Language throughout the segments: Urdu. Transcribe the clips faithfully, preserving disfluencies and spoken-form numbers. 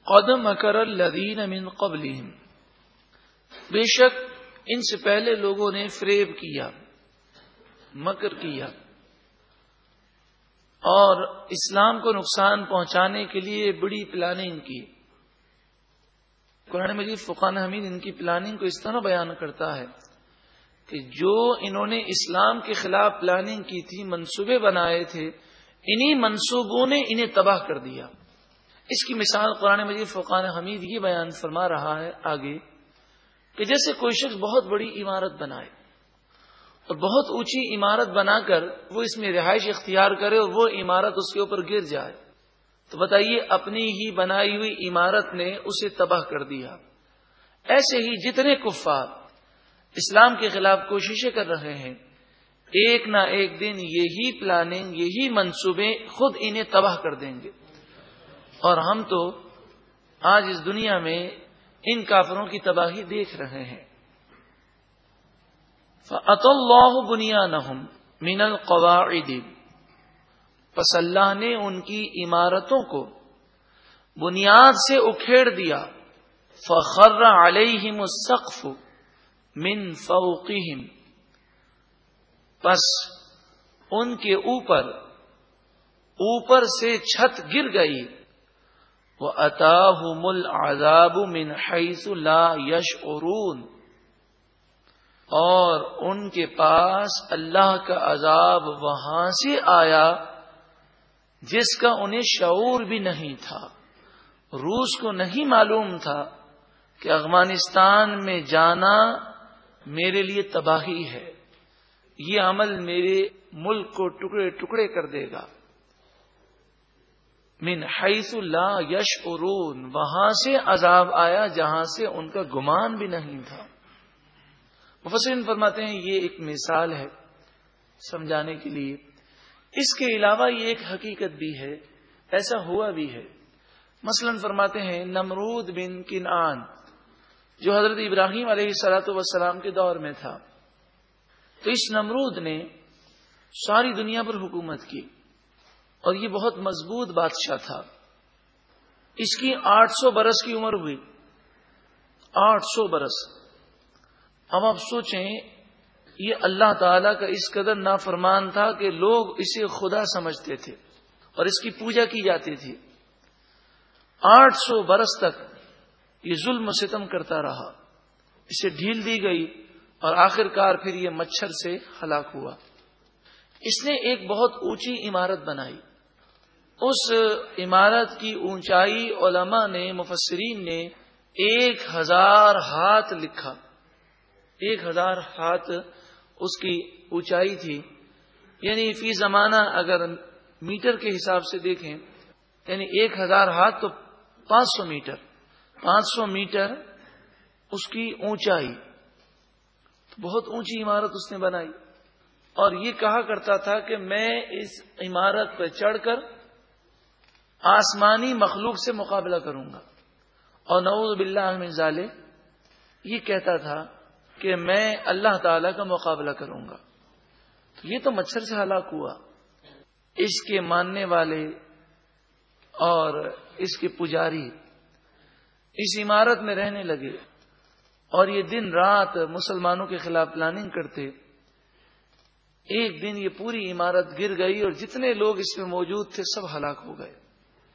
قد مکر الذین من قبلہم، بے شک ان سے پہلے لوگوں نے فریب کیا، مکر کیا، اور اسلام کو نقصان پہنچانے کے لیے بڑی پلاننگ کی۔ قرآن مجید فرقان حمید ان کی پلاننگ کو اس طرح بیان کرتا ہے کہ جو انہوں نے اسلام کے خلاف پلاننگ کی تھی، منصوبے بنائے تھے، انہی منصوبوں نے انہیں تباہ کر دیا۔ اس کی مثال قرآن مجید فرقان حمید یہ بیان فرما رہا ہے آگے کہ جیسے کوئی شخص بہت بڑی عمارت بنائے اور بہت اونچی عمارت بنا کر وہ اس میں رہائش اختیار کرے اور وہ عمارت اس کے اوپر گر جائے، تو بتائیے اپنی ہی بنائی ہوئی عمارت نے اسے تباہ کر دیا۔ ایسے ہی جتنے کفار اسلام کے خلاف کوششیں کر رہے ہیں، ایک نہ ایک دن یہی پلاننگ، یہی منصوبے خود انہیں تباہ کر دیں گے۔ اور ہم تو آج اس دنیا میں ان کافروں کی تباہی دیکھ رہے ہیں۔ فَأَتَى اللَّهُ بُنْيَانَهُمْ مِنَ الْقَوَاعِدِ، پس اللہ نے ان کی عمارتوں کو بنیاد سے اکھیڑ دیا۔ فَخَرَّ عَلَيْهِمُ السَّقْفُ مِنْ فَوْقِهِمْ، پس ان کے اوپر اوپر سے چھت گر گئی۔ وَأَتَاهُمُ الْعَذَابُ مِنْ حَيْثُ لَا يَشْعُرُونَ، اور ان کے پاس اللہ کا عذاب وہاں سے آیا جس کا انہیں شعور بھی نہیں تھا۔ روس کو نہیں معلوم تھا کہ افغانستان میں جانا میرے لیے تباہی ہے، یہ عمل میرے ملک کو ٹکڑے ٹکڑے کر دے گا۔ من حیث لا یشعرون، وہاں سے عذاب آیا جہاں سے ان کا گمان بھی نہیں تھا۔ مفسرین فرماتے ہیں یہ ایک مثال ہے سمجھانے کے لیے، اس کے علاوہ یہ ایک حقیقت بھی ہے، ایسا ہوا بھی ہے۔ مثلا فرماتے ہیں نمرود بن کنعان جو حضرت ابراہیم علیہ الصلوۃ والسلام کے دور میں تھا، تو اس نمرود نے ساری دنیا پر حکومت کی اور یہ بہت مضبوط بادشاہ تھا۔ اس کی آٹھ سو برس کی عمر ہوئی، آٹھ سو برس۔ اب آپ سوچیں یہ اللہ تعالی کا اس قدر نافرمان تھا کہ لوگ اسے خدا سمجھتے تھے اور اس کی پوجا کی جاتی تھی۔ آٹھ سو برس تک یہ ظلم و ستم کرتا رہا، اسے ڈھیل دی گئی اور آخر کار پھر یہ مچھر سے ہلاک ہوا۔ اس نے ایک بہت اونچی عمارت بنائی، اس عمارت کی اونچائی علماء نے، مفسرین نے ایک ہزار ہاتھ لکھا، ایک ہزار ہاتھ اس کی اونچائی تھی، یعنی فی زمانہ اگر میٹر کے حساب سے دیکھیں یعنی ایک ہزار ہاتھ تو پانچ سو میٹر، پانچ سو میٹر اس کی اونچائی، بہت اونچی عمارت اس نے بنائی۔ اور یہ کہا کرتا تھا کہ میں اس عمارت پر چڑھ کر آسمانی مخلوق سے مقابلہ کروں گا، اور نعوذ باللہ من ذالک یہ کہتا تھا کہ میں اللہ تعالی کا مقابلہ کروں گا۔ تو یہ تو مچھر سے ہلاک ہوا۔ اس کے ماننے والے اور اس کے پجاری اس عمارت میں رہنے لگے اور یہ دن رات مسلمانوں کے خلاف پلاننگ کرتے۔ ایک دن یہ پوری عمارت گر گئی اور جتنے لوگ اس میں موجود تھے سب ہلاک ہو گئے۔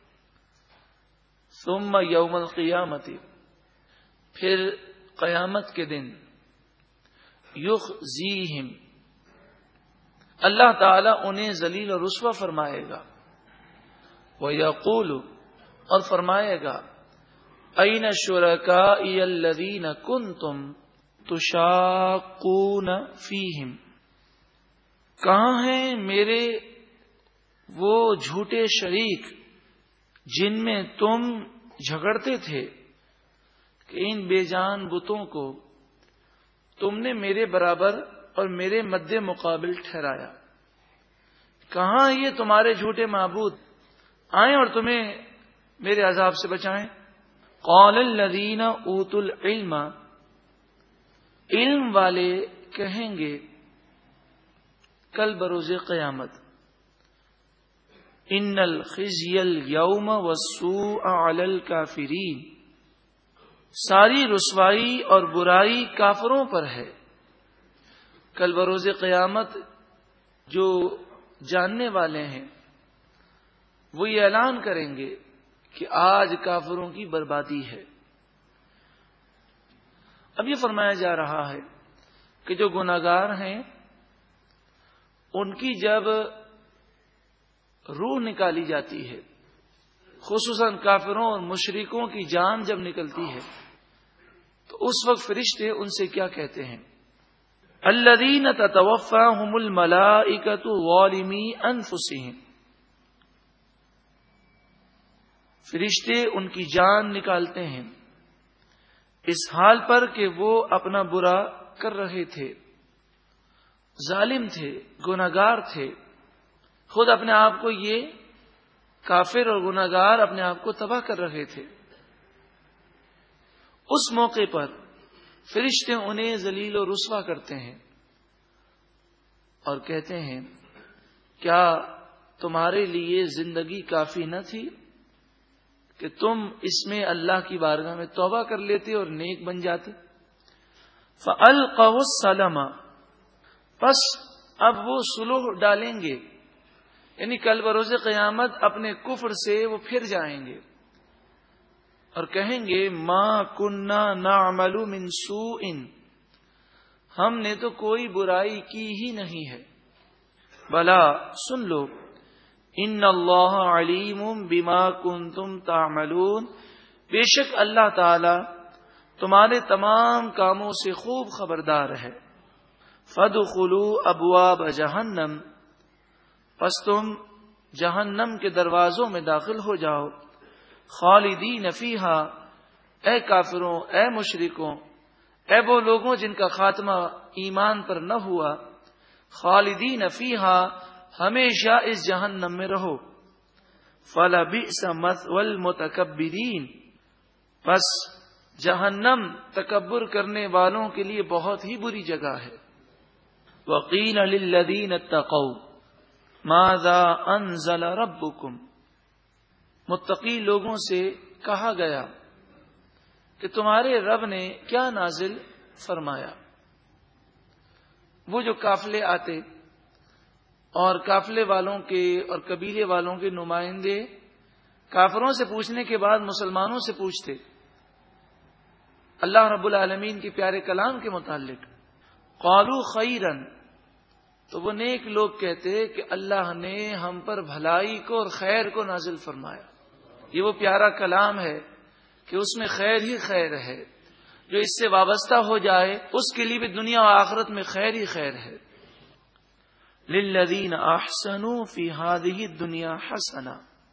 ثم یوم القیامت، پھر قیامت کے دن، یخزیہم، اللہ تعالی انہیں ذلیل و رسوا فرمائے گا۔ وَيَقُولُ، اور فرمائے گا، أَيْنَ شُرَكَائِيَ الَّذِينَ كُنْتُمْ تُشَاقُّونَ فِيهِمْ، کہاں ہیں میرے وہ جھوٹے شریک جن میں تم جھگڑتے تھے کہ ان بے جان بتوں کو تم نے میرے برابر اور میرے مد مقابل ٹھہرایا۔ کہاں یہ تمہارے جھوٹے معبود آئیں اور تمہیں میرے عذاب سے بچائیں۔ قال الذین اوتوا العلم، علم والے کہیں گے کل بروز قیامت، ان الخزي اليوم والسوء علی الکافرین، ساری رسوائی اور برائی کافروں پر ہے۔ کل بروز قیامت جو جاننے والے ہیں وہ یہ اعلان کریں گے کہ آج کافروں کی بربادی ہے۔ اب یہ فرمایا جا رہا ہے کہ جو گناہگار ہیں ان کی جب روح نکالی جاتی ہے، خصوصاً کافروں اور مشرکوں کی جان جب نکلتی ہے، تو اس وقت فرشتے ان سے کیا کہتے ہیں؟ الذین تتوفاہم الملائکۃ ظالمی انفسہم، فرشتے ان کی جان نکالتے ہیں اس حال پر کہ وہ اپنا برا کر رہے تھے، ظالم تھے، گناہگار تھے، خود اپنے آپ کو یہ کافر اور گناہگار اپنے آپ کو تباہ کر رہے تھے۔ اس موقع پر فرشتے انہیں ذلیل و رسوا کرتے ہیں اور کہتے ہیں کیا تمہارے لیے زندگی کافی نہ تھی کہ تم اس میں اللہ کی بارگاہ میں توبہ کر لیتے اور نیک بن جاتے؟ فَأَلْقَوُا السَّلَمَ، پس اب وہ صلح ڈالیں گے، یعنی کل بروز قیامت اپنے کفر سے وہ پھر جائیں گے اور کہیں گے ما کننا نعمل من سوء، ہم نے تو کوئی برائی کی ہی نہیں ہے، بلا سن لو ان اللہ علیم بما کنتم تعملون، بے شک اللہ تعالی تمہارے تمام کاموں سے خوب خبردار ہے۔ فادخلوا ابواب جہنم، پس تم جہنم کے دروازوں میں داخل ہو جاؤ، خالدین فیہا، اے کافروں، اے مشرکوں، اے وہ لوگوں جن کا خاتمہ ایمان پر نہ ہوا، خالدین فیہا، ہمیشہ اس جہنم میں رہو۔ فلبئس مثوى المتکبرین، پس جہنم تکبر کرنے والوں کے لیے بہت ہی بری جگہ ہے۔ وقیل للذین اتقوا ماذا انزل ربکم، متقی لوگوں سے کہا گیا کہ تمہارے رب نے کیا نازل فرمایا۔ وہ جو قافلے آتے اور قافلے والوں کے اور قبیلے والوں کے نمائندے کافروں سے پوچھنے کے بعد مسلمانوں سے پوچھتے اللہ رب العالمین کے پیارے کلام کے متعلق، قالوا خیرا، تو وہ نیک لوگ کہتے کہ اللہ نے ہم پر بھلائی کو اور خیر کو نازل فرمایا۔ یہ وہ پیارا کلام ہے کہ اس میں خیر ہی خیر ہے، جو اس سے وابستہ ہو جائے اس کے لیے بھی دنیا و آخرت میں خیر ہی خیر ہے۔ للذین احسنوا فی ہذہ الدنیا حسنہ،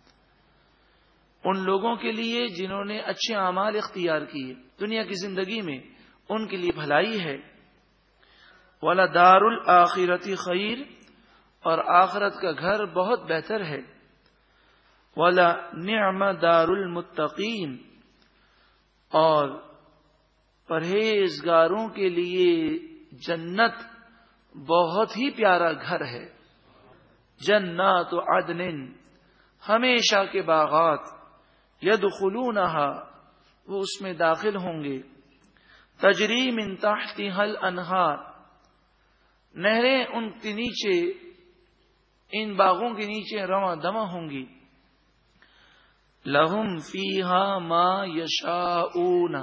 ان لوگوں کے لیے جنہوں نے اچھے اعمال اختیار کیے دنیا کی زندگی میں، ان کے لیے بھلائی ہے۔ وَلَدَارُ الْآخِرَةِ خَيْرٌ، اور آخرت کا گھر بہت بہتر ہے۔ وَلَنِعْمَ دَارُ الْمُتَّقِينَ، اور پرہیزگاروں کے لیے جنت بہت ہی پیارا گھر ہے۔ جنات عدن، ہمیشہ کے باغات، یدخلونہا، وہ اس میں داخل ہوں گے، تجری من تحتہا الانہار، نہریں ان کے نیچے، ان باغوں کے نیچے رواں دواں ہوں گی۔ لہم فیہا ما یشاؤون،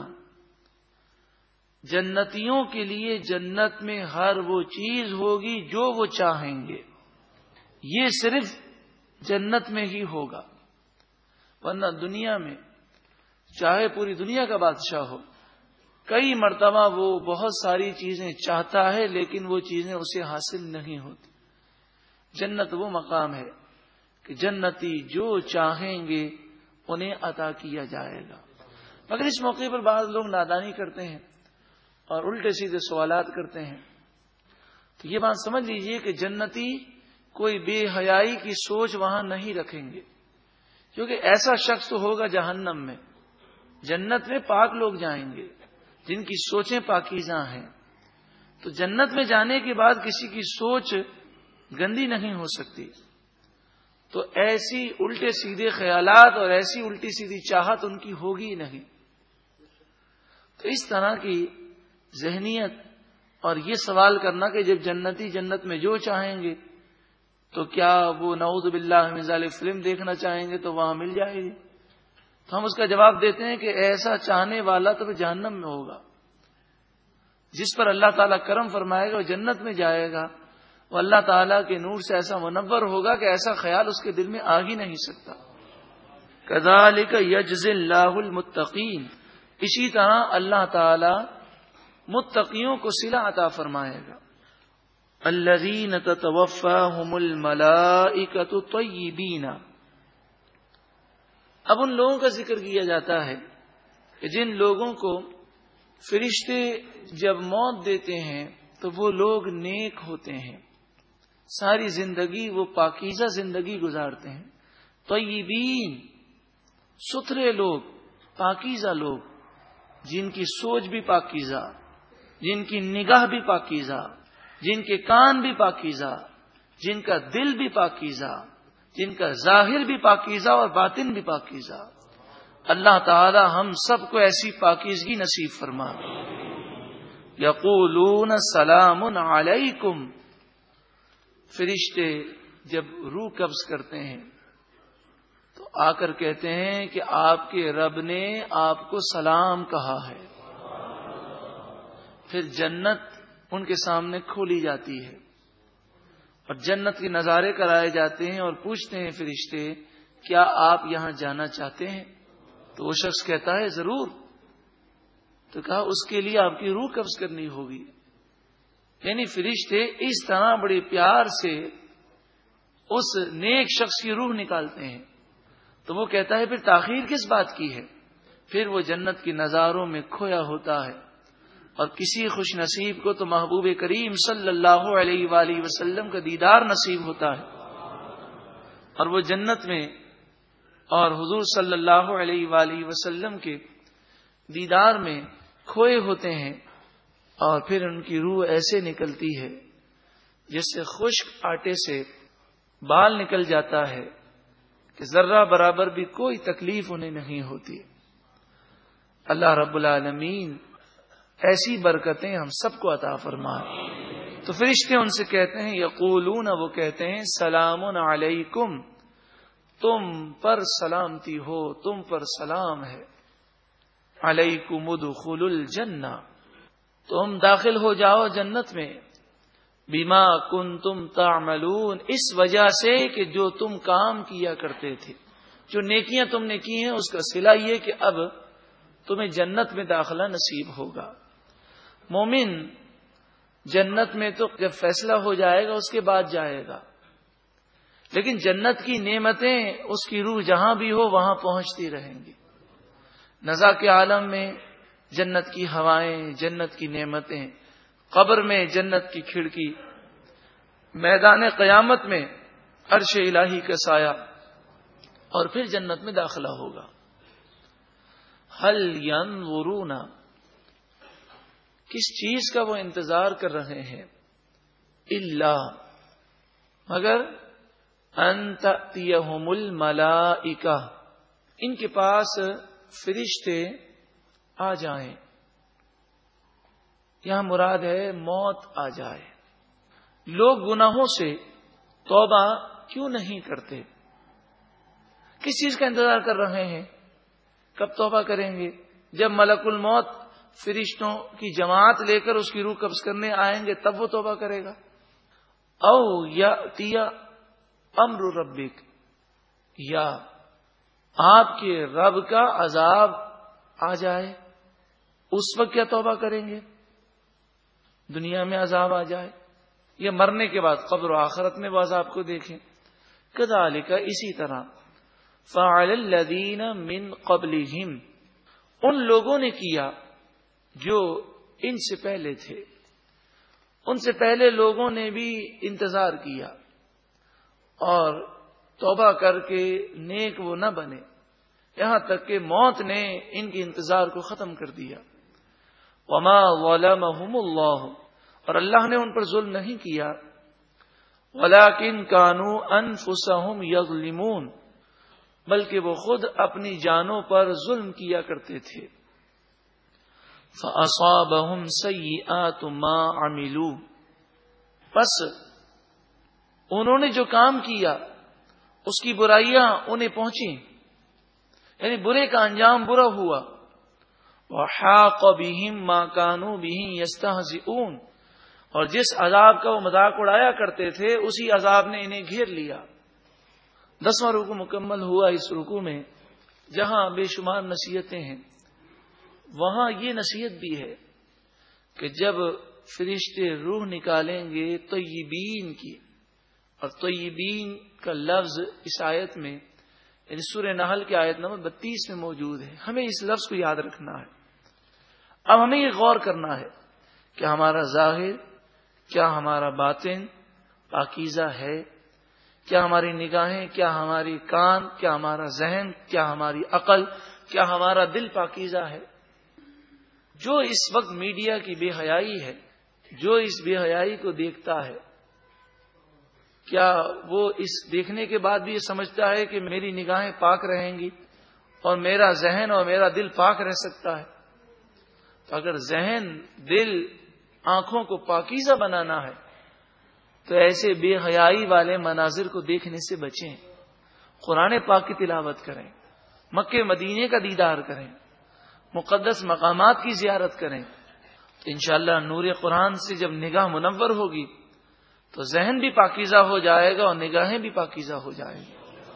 جنتیوں کے لیے جنت میں ہر وہ چیز ہوگی جو وہ چاہیں گے، یہ صرف جنت میں ہی ہوگا، ورنہ دنیا میں چاہے پوری دنیا کا بادشاہ ہو، کئی مرتبہ وہ بہت ساری چیزیں چاہتا ہے لیکن وہ چیزیں اسے حاصل نہیں ہوتی۔ جنت وہ مقام ہے کہ جنتی جو چاہیں گے انہیں عطا کیا جائے گا۔ مگر اس موقع پر بعض لوگ نادانی کرتے ہیں اور الٹے سیدھے سوالات کرتے ہیں، تو یہ بات سمجھ لیجئے کہ جنتی کوئی بے حیائی کی سوچ وہاں نہیں رکھیں گے، کیونکہ ایسا شخص تو ہوگا جہنم میں۔ جنت میں پاک لوگ جائیں گے جن کی سوچیں پاکیزہ ہیں، تو جنت میں جانے کے بعد کسی کی سوچ گندی نہیں ہو سکتی۔ تو ایسی الٹے سیدھے خیالات اور ایسی الٹی سیدھی چاہت ان کی ہوگی نہیں. تو اس طرح کی ذہنیت اور یہ سوال کرنا کہ جب جنتی جنت میں جو چاہیں گے تو کیا وہ نعوذ باللہ من ذالک فلم دیکھنا چاہیں گے تو وہاں مل جائے گی. تو ہم اس کا جواب دیتے ہیں کہ ایسا چاہنے والا تو جہنم میں ہوگا. جس پر اللہ تعالیٰ کرم فرمائے گا وہ جنت میں جائے گا. وہ اللہ تعالیٰ کے نور سے ایسا منور ہوگا کہ ایسا خیال اس کے دل میں آ ہی نہیں سکتا. کذالک یجزی اللہ المتقین، اسی طرح اللہ تعالیٰ متقیوں کو صلہ عطا فرمائے گا. الذین تتوفاہم الملائکۃ طیبین، اب ان لوگوں کا ذکر کیا جاتا ہے کہ جن لوگوں کو فرشتے جب موت دیتے ہیں تو وہ لوگ نیک ہوتے ہیں، ساری زندگی وہ پاکیزہ زندگی گزارتے ہیں. طیبین، ستھرے لوگ، پاکیزہ لوگ، جن کی سوچ بھی پاکیزہ، جن کی نگاہ بھی پاکیزہ، جن کے کان بھی پاکیزہ، جن کا دل بھی پاکیزہ، جن کا ظاہر بھی پاکیزہ اور باطن بھی پاکیزہ. اللہ تعالی ہم سب کو ایسی پاکیزگی نصیب فرما. یقولون سلام علیکم، فرشتے جب روح قبض کرتے ہیں تو آ کر کہتے ہیں کہ آپ کے رب نے آپ کو سلام کہا ہے. پھر جنت ان کے سامنے کھولی جاتی ہے اور جنت کے نظارے کرائے جاتے ہیں اور پوچھتے ہیں فرشتے کیا آپ یہاں جانا چاہتے ہیں؟ تو وہ شخص کہتا ہے ضرور. تو کہا اس کے لیے آپ کی روح قبض کرنی ہوگی. یعنی فرشتے اس طرح بڑے پیار سے اس نیک شخص کی روح نکالتے ہیں. تو وہ کہتا ہے پھر تاخیر کس بات کی ہے؟ پھر وہ جنت کے نظاروں میں کھویا ہوتا ہے. اور کسی خوش نصیب کو تو محبوب کریم صلی اللہ علیہ وآلہ وسلم کا دیدار نصیب ہوتا ہے اور وہ جنت میں اور حضور صلی اللہ علیہ وآلہ وسلم کے دیدار میں کھوئے ہوتے ہیں. اور پھر ان کی روح ایسے نکلتی ہے جس سے خشک آٹے سے بال نکل جاتا ہے کہ ذرہ برابر بھی کوئی تکلیف انہیں نہیں ہوتی. اللہ رب العالمین ایسی برکتیں ہم سب کو عطا فرمائے. تو فرشتے ان سے کہتے ہیں یقولون، وہ کہتے ہیں سلام علیکم، تم پر سلامتی ہو، تم پر سلام ہے. علیکم ادخلوا الجنہ، تم داخل ہو جاؤ جنت میں. بما کنتم تعملون، اس وجہ سے کہ جو تم کام کیا کرتے تھے، جو نیکیاں تم نے کی ہیں اس کا صلہ یہ کہ اب تمہیں جنت میں داخلہ نصیب ہوگا. مومن جنت میں تو جب فیصلہ ہو جائے گا اس کے بعد جائے گا، لیکن جنت کی نعمتیں اس کی روح جہاں بھی ہو وہاں پہنچتی رہیں گی. نزا کے عالم میں جنت کی ہوائیں، جنت کی نعمتیں، قبر میں جنت کی کھڑکی، میدان قیامت میں عرش الہی کا سایہ، اور پھر جنت میں داخلہ ہوگا. هل ينظرون، کس چیز کا وہ انتظار کر رہے ہیں؟ الا، مگر ان تأتیہم الملائکہ، ان کے پاس فرشتے آ جائیں. یہاں مراد ہے موت آ جائے. لوگ گناہوں سے توبہ کیوں نہیں کرتے؟ کس چیز کا انتظار کر رہے ہیں؟ کب توبہ کریں گے؟ جب ملک الموت فرشتوں کی جماعت لے کر اس کی روح قبض کرنے آئیں گے تب وہ توبہ کرے گا. او یأتی امر ربک، یا آپ کے رب کا عذاب آ جائے، اس وقت کیا توبہ کریں گے؟ دنیا میں عذاب آ جائے یا مرنے کے بعد قبر و آخرت میں وہ عذاب کو دیکھیں. کذالک، اسی طرح فعل الذین من قبلہم، ان لوگوں نے کیا جو ان سے پہلے تھے. ان سے پہلے لوگوں نے بھی انتظار کیا اور توبہ کر کے نیک وہ نہ بنے، یہاں تک کہ موت نے ان کے انتظار کو ختم کر دیا. وما ظلمهم اللہ، اور اللہ نے ان پر ظلم نہیں کیا. ولیکن کانوا انفسہم یظلمون، بلکہ وہ خود اپنی جانوں پر ظلم کیا کرتے تھے. فَأَصَابَهُمْ سَيِّئَاتُ مَا عَمِلُوا، پس انہوں نے جو کام کیا اس کی برائیاں انہیں پہنچیں، یعنی برے کا انجام برا ہوا. وَحَاقَ بِهِمْ مَا كَانُوا بِهِ يَسْتَهْزِئُونَ، اور جس عذاب کا وہ مذاق اڑایا کرتے تھے اسی عذاب نے انہیں گھیر لیا. دسواں رکوع مکمل ہوا. اس رکوع میں جہاں بے شمار نصیحتیں ہیں وہاں یہ نصیحت بھی ہے کہ جب فرشتے روح نکالیں گے طیبین کی، اور طیبین کا لفظ اس آیت میں یعنی سورہ نحل کی آیت نمبر بتیس میں موجود ہے. ہمیں اس لفظ کو یاد رکھنا ہے. اب ہمیں یہ غور کرنا ہے کہ ہمارا ظاہر، کیا ہمارا باطن پاکیزہ ہے؟ کیا ہماری نگاہیں، کیا ہماری کان، کیا ہمارا ذہن، کیا ہماری عقل، کیا ہمارا دل پاکیزہ ہے؟ جو اس وقت میڈیا کی بے حیائی ہے، جو اس بے حیائی کو دیکھتا ہے، کیا وہ اس دیکھنے کے بعد بھی یہ سمجھتا ہے کہ میری نگاہیں پاک رہیں گی اور میرا ذہن اور میرا دل پاک رہ سکتا ہے؟ تو اگر ذہن، دل، آنکھوں کو پاکیزہ بنانا ہے تو ایسے بے حیائی والے مناظر کو دیکھنے سے بچیں. قرآن پاک کی تلاوت کریں، مکے مدینے کا دیدار کریں، مقدس مقامات کی زیارت کریں. انشاءاللہ نور قرآن سے جب نگاہ منور ہوگی تو ذہن بھی پاکیزہ ہو جائے گا اور نگاہیں بھی پاکیزہ ہو جائیں گی.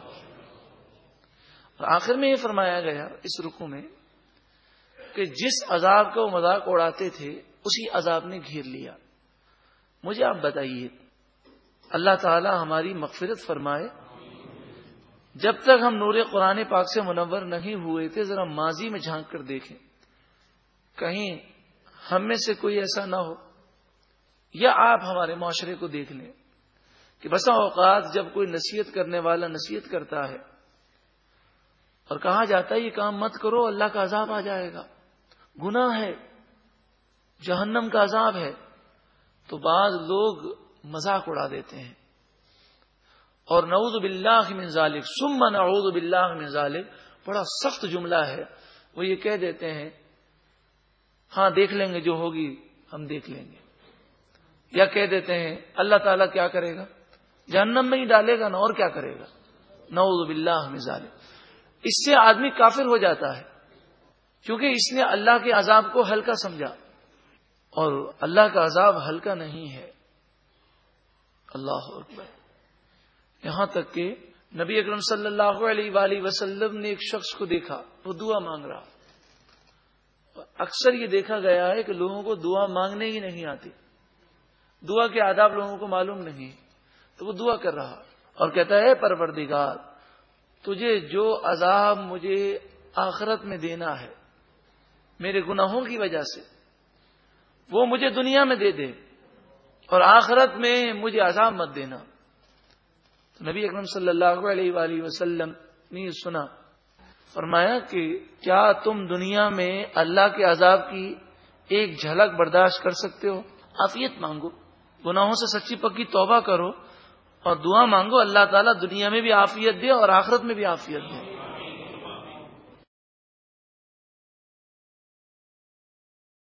اور آخر میں یہ فرمایا گیا اس رکوع میں کہ جس عذاب کا وہ مذاق اڑاتے تھے اسی عذاب نے گھیر لیا. مجھے آپ بتائیے، اللہ تعالی ہماری مغفرت فرمائے، جب تک ہم نور قرآن پاک سے منور نہیں ہوئے تھے ذرا ماضی میں جھانک کر دیکھیں، کہیں ہم میں سے کوئی ایسا نہ ہو، یا آپ ہمارے معاشرے کو دیکھ لیں کہ بسا اوقات جب کوئی نصیحت کرنے والا نصیحت کرتا ہے اور کہا جاتا ہے یہ کام مت کرو اللہ کا عذاب آ جائے گا، گناہ ہے، جہنم کا عذاب ہے، تو بعض لوگ مذاق اڑا دیتے ہیں. اور نعوذ باللہ من ذالک ثم نعوذ باللہ من ذالک بڑا سخت جملہ ہے. وہ یہ کہہ دیتے ہیں ہاں دیکھ لیں گے، جو ہوگی ہم دیکھ لیں گے. یا کہہ دیتے ہیں اللہ تعالیٰ کیا کرے گا، جہنم میں ہی ڈالے گا نا، اور کیا کرے گا. نعوذ باللہ من ذالک. اس سے آدمی کافر ہو جاتا ہے کیونکہ اس نے اللہ کے عذاب کو ہلکا سمجھا، اور اللہ کا عذاب ہلکا نہیں ہے. اللہ اکبر. یہاں تک کہ نبی اکرم صلی اللہ علیہ وآلہ وسلم نے ایک شخص کو دیکھا، وہ دعا مانگ رہا. اکثر یہ دیکھا گیا ہے کہ لوگوں کو دعا مانگنے ہی نہیں آتی، دعا کے آداب لوگوں کو معلوم نہیں، تو وہ دعا کر رہا اور کہتا ہے پروردگار تجھے جو عذاب مجھے آخرت میں دینا ہے میرے گناہوں کی وجہ سے وہ مجھے دنیا میں دے دے اور آخرت میں مجھے عذاب مت دینا. تو نبی اکرم صلی اللہ علیہ وآلہ وسلم نے سنا، فرمایا کہ کیا تم دنیا میں اللہ کے عذاب کی ایک جھلک برداشت کر سکتے ہو؟ عافیت مانگو، گناہوں سے سچی پکی توبہ کرو اور دعا مانگو اللہ تعالیٰ دنیا میں بھی عافیت دے اور آخرت میں بھی عافیت دے.